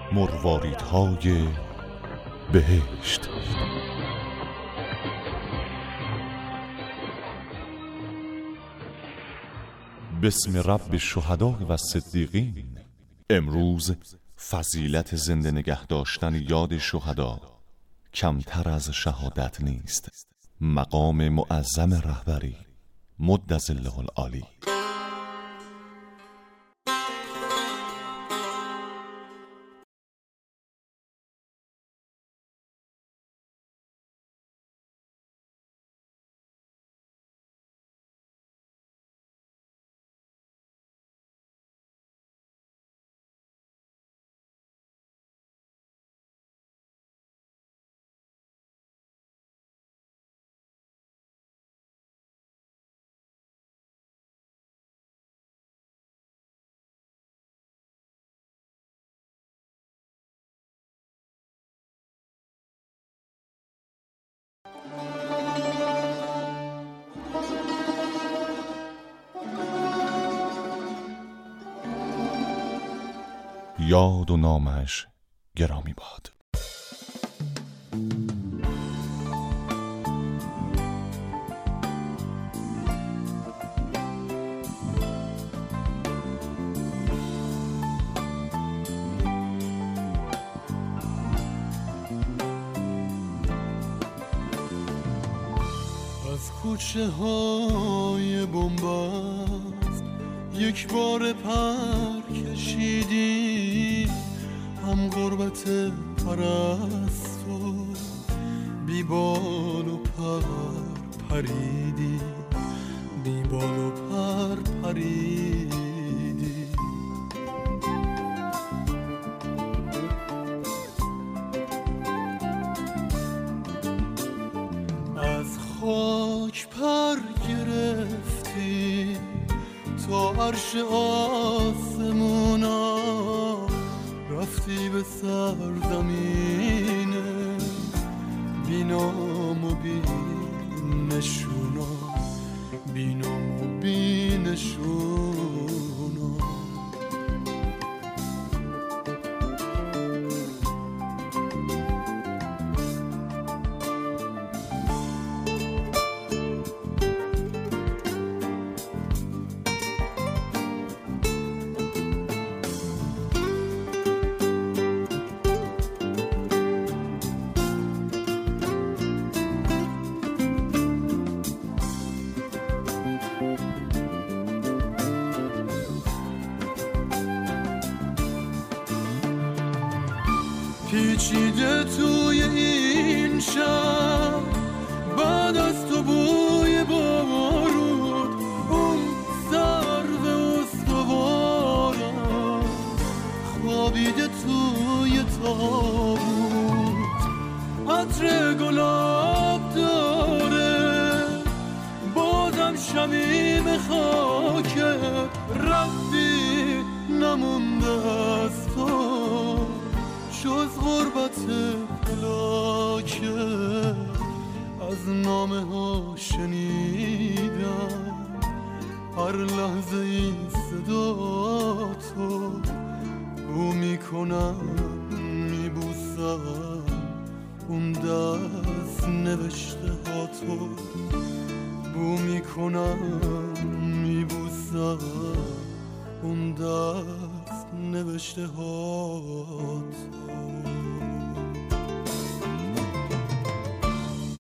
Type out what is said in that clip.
مرواریدهای بهشت. بسم رب الشهداء و الصدیقین. امروز فضیلت زنده نگه داشتن یاد شهدا کمتر از شهادت نیست. مقام معظم رهبری مد ظله العالی. یاد و نامش گرامی باد. از کوچه های بنبست یک بار پر کشیدی، هم غربت پرست و بی بال و پر پریدی، بی بال و پر پریدی. از خاک پر گرفتی تا عرش آسمونا، رفتی به سرزمین بی نام و بی نشونا، بی نام و بی نشونا. پیچیده توی این شب بعد از تو بوی بارود، اون سرو استوارم خوابیده توی تابوت، عطر گلاب داره بازم شمیم خاکه، رفتی نمونده از تو جز غربت پلاکه. از نامه ها شنیدم هر لحظه این صدا تو، بو میکنم میبوسم اون دست نوشته ها تو، بو میکنم میبوسم اون دست نوشته ها تو.